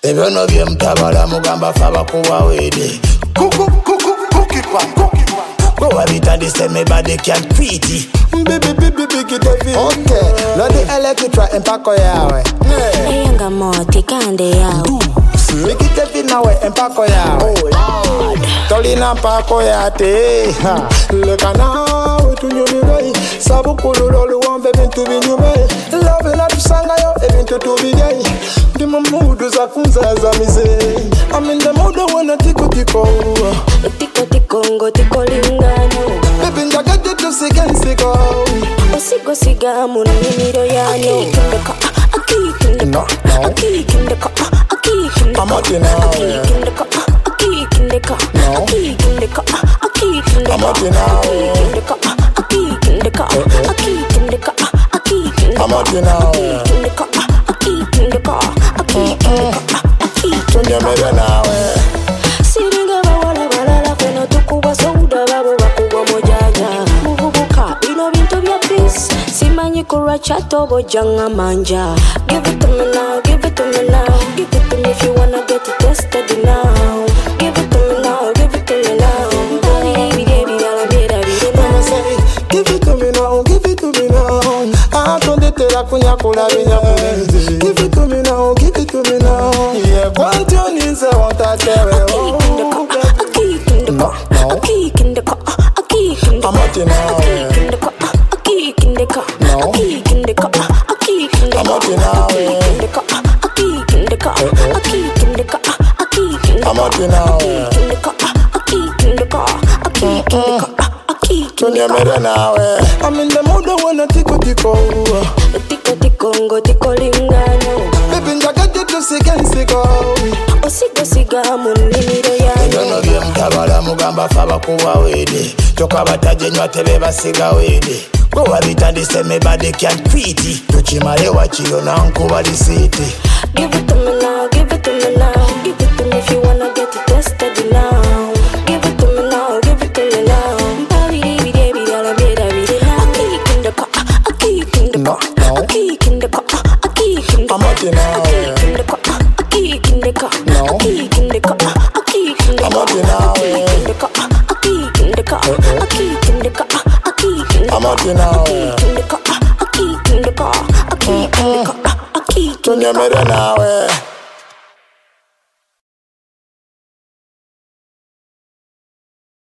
Ebyo no bye mtabala mugamba faba kuwa wede. Cookie pan. Go habita the same body can pretty. Baby David. Okay. Lodi elekitra empako yawe. Eyanga moti kande yawe. Bigi David nawe empako yawe. Oh Lord. Tolina mpako yate. Leka nawe tunyumire. Sabu kululolu wambe bintu binyume. Love na tusanga yo ebintu tubigay. Ndi mu mood za kunzaza mize. I'm in the mood when I tiko. Tiko tiko lingano. Baby njagade tusigensigo. Siga munimiro yano. No. I'm out in now. I'm out in now. I'm out in now. Tunyamere nawe. Siringa bawala balala kweno tukuba souda babo bakuwa mojaja. Muvubuka bino bintu bya peace. Simanyi kurwa chato bojanga manja. Give it to me now, give it to me now. Give it to me if you wanna get it tested now. Give it to me now, give it to me now. Give it to me now, give it to me now. Atonde tera kunya kula binya kule. Give it to me now, give it to me now. Yeah, kwanto ninza wanta tewe. No. I'm out in now. No. I'm out in now. I'm out in now. Tunyamere nawe. I'm in the mood when I tiko. Tiko lingano. Baby njagade tusigensigo. Siga munimiro yano. Ebyo no bye mtabala mugamba faba kuwa wede. Choka bataje nywa tebe basiga wede. Go habita the same body can pretty. Tuchimale wachiro na nkuba lisiti. Give it to me now, give it to me now. Give it to me if you wanna get it tested now. Give it to me now, give it to me now. No. I'm out in now. No. I'm out in now. I'm out in now. Tunyamere nawe.